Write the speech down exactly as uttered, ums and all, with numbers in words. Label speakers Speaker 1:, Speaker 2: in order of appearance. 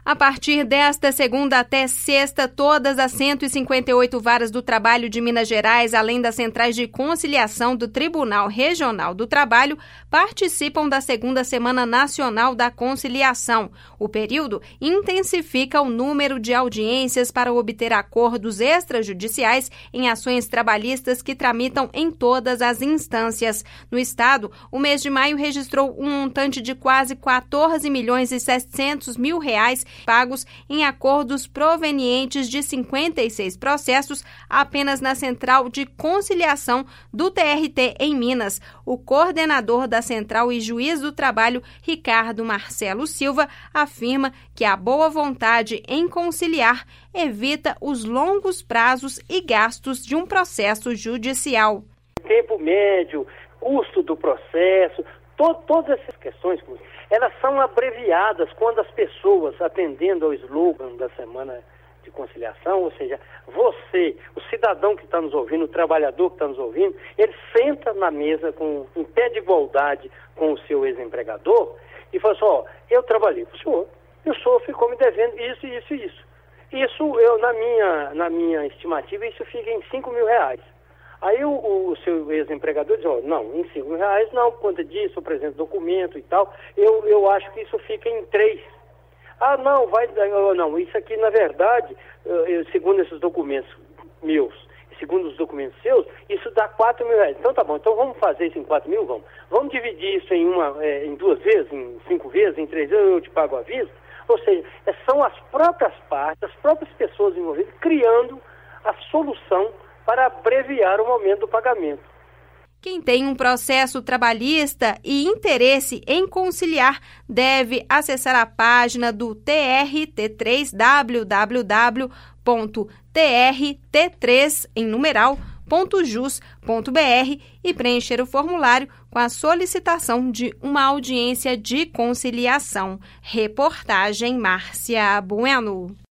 Speaker 1: A partir desta segunda até sexta, todas as cento e cinquenta e oito varas do trabalho de Minas Gerais, além das centrais de conciliação do Tribunal Regional do Trabalho, participam da segunda Semana Nacional da Conciliação. O período intensifica o número de audiências para obter acordos extrajudiciais em ações trabalhistas que tramitam em todas as instâncias. No estado, o mês de maio registrou um montante de quase quatorze milhões e setecentos mil reais pagos em acordos provenientes de cinquenta e seis processos apenas na Central de Conciliação do T R T em Minas. O coordenador da Central e juiz do trabalho, Ricardo Marcelo Silva, afirma que a boa vontade em conciliar evita os longos prazos e gastos de um processo judicial.
Speaker 2: Tempo médio, custo do processo, to- todas essas questões, elas são abreviadas quando as pessoas, atendendo ao slogan da Semana de Conciliação, ou seja, você, o cidadão que está nos ouvindo, o trabalhador que está nos ouvindo, ele senta na mesa com, em pé de igualdade com o seu ex-empregador e fala assim, ó, eu trabalhei para o senhor, e o senhor ficou me devendo isso, isso e isso. Isso, eu, na minha, na minha estimativa, isso fica em cinco mil reais. Aí o, o seu ex-empregador diz, ó, não, em cinco mil reais não, por conta disso, eu apresento documento e tal, eu, eu acho que isso fica em três. Ah, não, vai, não, isso aqui, na verdade, eu, segundo esses documentos meus, segundo os documentos seus, isso dá quatro mil reais. Então tá bom, então vamos fazer isso em quatro mil, vamos. Vamos dividir isso em, uma, é, em duas vezes, em cinco vezes, em três vezes, eu te pago à vista. Ou seja, são as próprias partes, as próprias pessoas envolvidas, criando a solução para abreviar o momento do pagamento.
Speaker 1: Quem tem um processo trabalhista e interesse em conciliar deve acessar a página do T R T três, w w w ponto t r t três em numeral ponto jus ponto b r e preencher o formulário com a solicitação de uma audiência de conciliação. Reportagem Márcia Bueno.